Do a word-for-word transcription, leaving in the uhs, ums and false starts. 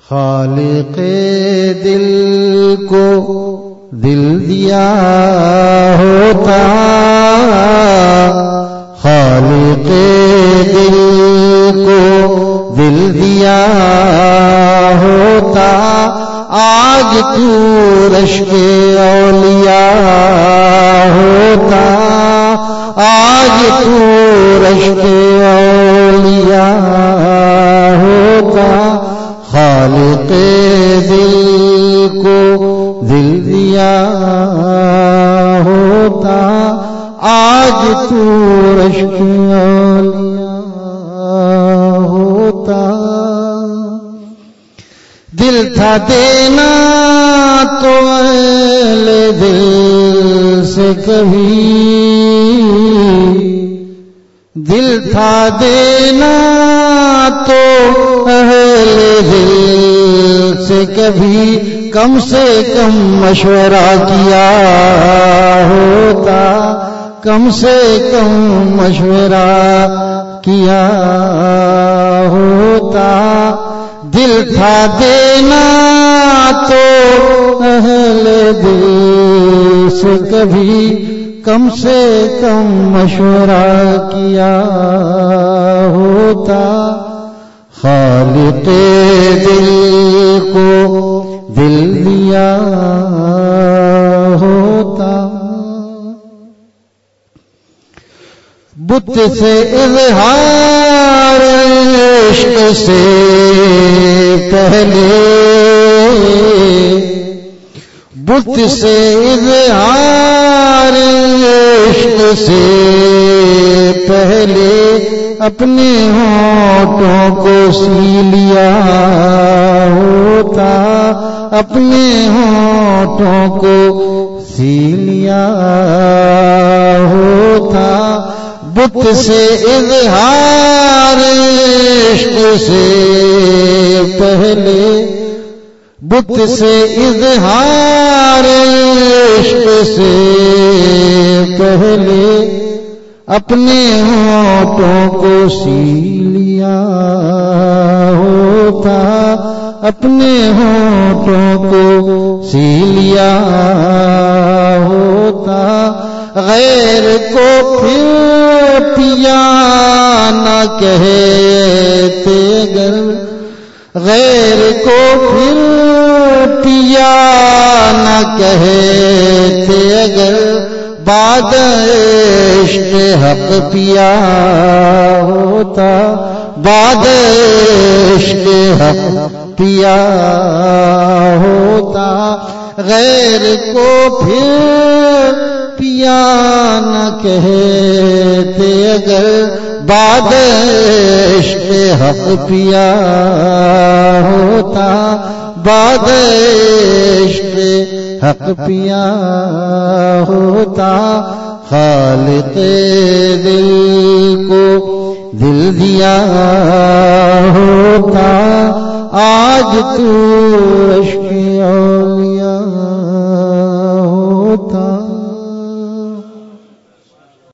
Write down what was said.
خالق دل کو دل دیا ہوتا، خالق دل کو دل دیا ہوتا، آج تو رشک اولیاء ہوتا، آج تو رشک اولیاء ہوتا، خالق دل کو دل دیا ہوتا، آج تو رشک اولیاء ہوتا۔ دل تھا دینا تو اہل دل سے کبھی، دل تھا دینا تو اہل دل سے کبھی، کم سے کم مشورہ کیا ہوتا، کم سے کم مشورہ کیا ہوتا، دل تھا دینا تو اہل دل سے کبھی، کم سے کم مشورہ کیا ہوتا، خالق دل کو دل دیا ہوتا۔ بت سے اظہار عشق سے پہلے، بت سے اظہار عشق سے پہلے، اپنے ہونٹوں کو سی لیا ہوتا، اپنے ہونٹوں کو سی لیا ہوتا، بت سے اظہار عشق سے پہلے، بت سے اظہار عشق سے پہلے، اپنے ہونٹوں کو سی لیا ہوتا، اپنے ہونٹوں کو سی لیا ہوتا، غیر کو پھر پیا نہ کہتے اگر، غیر کو پھر پیا نہ کہتے اگر، بعد عشق حق پیا ہوتا، بعد عشق حق پیا ہوتا، غیر کو پھر پیا نہ کہتے اگر، بعد عشق حق پیا ہوتا، بعد عشق حق پیا ہوتا، خالق دل کو دل دیا ہوتا، آج تو عشق